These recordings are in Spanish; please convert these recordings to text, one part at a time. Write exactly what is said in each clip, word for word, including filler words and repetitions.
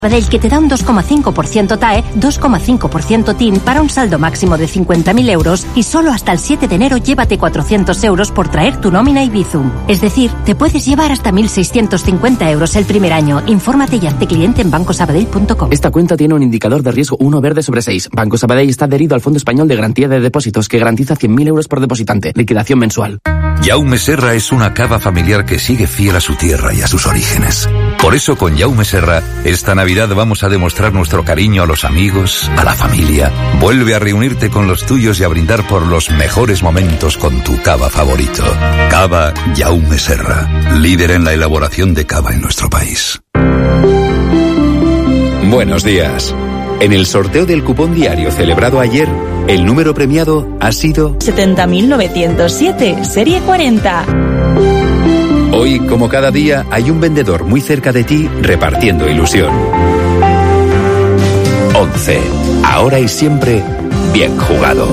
Sabadell, que te da un dos coma cinco por ciento T A E, dos coma cinco por ciento T I N para un saldo máximo de cincuenta mil euros y solo hasta el siete de enero llévate cuatrocientos euros por traer tu nómina y Bizum. Es decir, te puedes llevar hasta mil seiscientos cincuenta euros el primer año. Infórmate y hazte cliente en banco sabadell punto com. Esta cuenta tiene un indicador de riesgo uno verde sobre seis. Banco Sabadell está adherido al Fondo Español de Garantía de Depósitos, que garantiza cien mil euros por depositante. Liquidación mensual. Jaume Serra es una cava familiar que sigue fiel a su tierra y a sus orígenes. Por eso con Jaume Serra, esta Navidad vamos a demostrar nuestro cariño a los amigos, a la familia. Vuelve a reunirte con los tuyos y a brindar por los mejores momentos con tu cava favorito. Cava Jaume Serra, líder en la elaboración de cava en nuestro país. Buenos días. En el sorteo del cupón diario celebrado ayer, el número premiado ha sido setenta mil novecientos siete, serie cuarenta. Hoy, como cada día, hay un vendedor muy cerca de ti repartiendo ilusión. once. Ahora y siempre, bien jugado.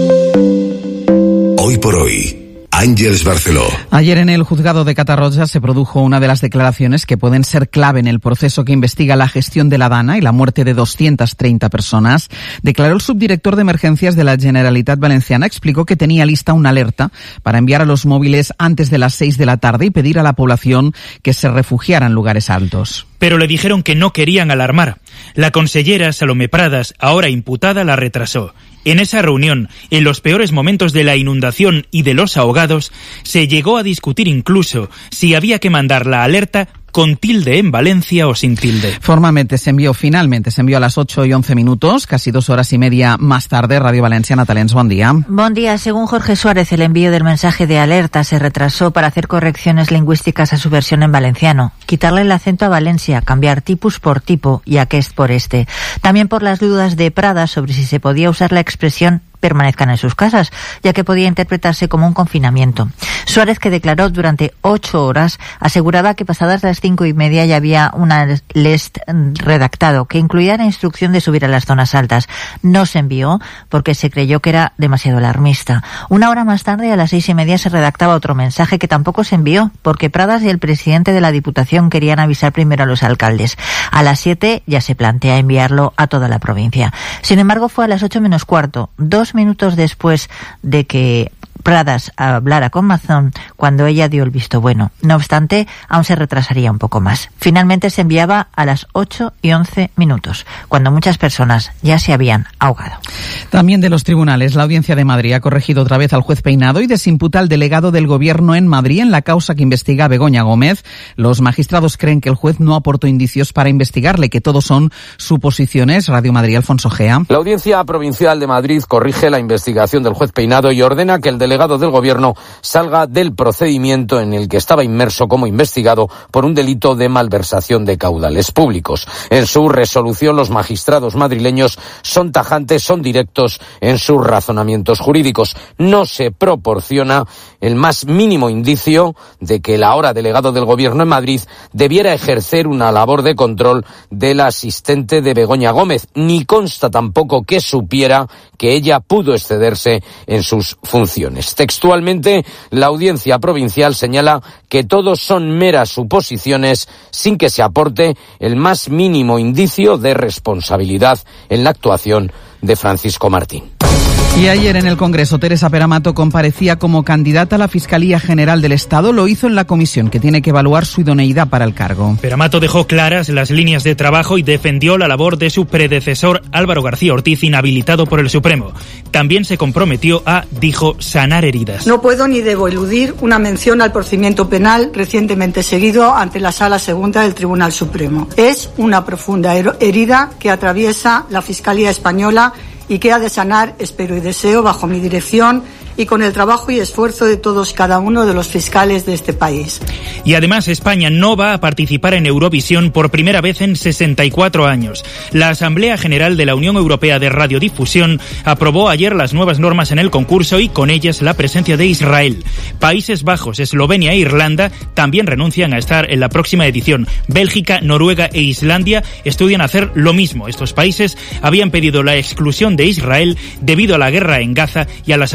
Hoy por hoy, Àngels Barceló. Ayer en el juzgado de Catarroja se produjo una de las declaraciones que pueden ser clave en el proceso que investiga la gestión de la Dana y la muerte de doscientas treinta personas. Declaró el subdirector de emergencias de la Generalitat Valenciana, explicó que tenía lista una alerta para enviar a los móviles antes de las seis de la tarde y pedir a la población que se refugiara en lugares altos. Pero le dijeron que no querían alarmar. La consellera Salomé Pradas, ahora imputada, la retrasó. En esa reunión, en los peores momentos de la inundación y de los ahogados, se llegó a discutir incluso si había que mandar la alerta con tilde en Valencia o sin tilde. Formalmente se envió, finalmente se envió a las ocho y once minutos, casi dos horas y media más tarde. Radio Valencia, Natalens, buen día. Buen día. Según Jorge Suárez, el envío del mensaje de alerta se retrasó para hacer correcciones lingüísticas a su versión en valenciano, quitarle el acento a Valencia, cambiar tipus por tipo y aquest por este. También por las dudas de Prada sobre si se podía usar la expresión permanezcan en sus casas, ya que podía interpretarse como un confinamiento. Suárez, que declaró durante ocho horas, aseguraba que pasadas las cinco y media ya había una list redactado que incluía la instrucción de subir a las zonas altas. No se envió porque se creyó que era demasiado alarmista. Una hora más tarde, a las seis y media, se redactaba otro mensaje que tampoco se envió porque Pradas y el presidente de la Diputación querían avisar primero a los alcaldes. A las siete ya se plantea enviarlo a toda la provincia. Sin embargo, fue a las ocho menos cuarto, dos minutos después de que Pradas hablara con Mazón, cuando ella dio el visto bueno. No obstante, aún se retrasaría un poco más. Finalmente se enviaba a las ocho y once minutos, cuando muchas personas ya se habían ahogado. También de los tribunales, la Audiencia de Madrid ha corregido otra vez al juez Peinado y desimputa al delegado del Gobierno en Madrid en la causa que investiga a Begoña Gómez. Los magistrados creen que el juez no aportó indicios para investigarle, que todos son suposiciones. Radio Madrid, Alfonso Gea. La Audiencia Provincial de Madrid corrige la investigación del juez Peinado y ordena que el delegado delegado del Gobierno salga del procedimiento en el que estaba inmerso como investigado por un delito de malversación de caudales públicos. En su resolución, los magistrados madrileños son tajantes, son directos en sus razonamientos jurídicos. No se proporciona el más mínimo indicio de que el ahora delegado del Gobierno en Madrid debiera ejercer una labor de control del asistente de Begoña Gómez, ni consta tampoco que supiera que ella pudo excederse en sus funciones. Textualmente, la Audiencia Provincial señala que todos son meras suposiciones sin que se aporte el más mínimo indicio de responsabilidad en la actuación de Francisco Martín. Y ayer en el Congreso, Teresa Peramato comparecía como candidata a la Fiscalía General del Estado. Lo hizo en la comisión que tiene que evaluar su idoneidad para el cargo. Peramato dejó claras las líneas de trabajo y defendió la labor de su predecesor Álvaro García Ortiz, inhabilitado por el Supremo. También se comprometió a, dijo, sanar heridas. No puedo ni debo eludir una mención al procedimiento penal recientemente seguido ante la Sala Segunda del Tribunal Supremo. Es una profunda herida que atraviesa la Fiscalía Española y que ha de sanar, espero y deseo, bajo mi dirección y con el trabajo y esfuerzo de todos cada uno de los fiscales de este país. Y además España no va a participar en Eurovisión por primera vez en sesenta y cuatro años. La Asamblea General de la Unión Europea de Radiodifusión aprobó ayer las nuevas normas en el concurso y con ellas la presencia de Israel. Países Bajos, Eslovenia e Irlanda también renuncian a estar en la próxima edición. Bélgica, Noruega e Islandia estudian hacer lo mismo. Estos países habían pedido la exclusión de Israel debido a la guerra en Gaza y a las acusaciones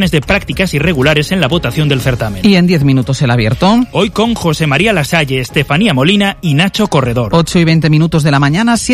acusaciones de prácticas irregulares en la votación del certamen. Y en diez minutos el abierto. Hoy con José María Lasalle, Estefanía Molina y Nacho Corredor. ocho y veinte minutos de la mañana.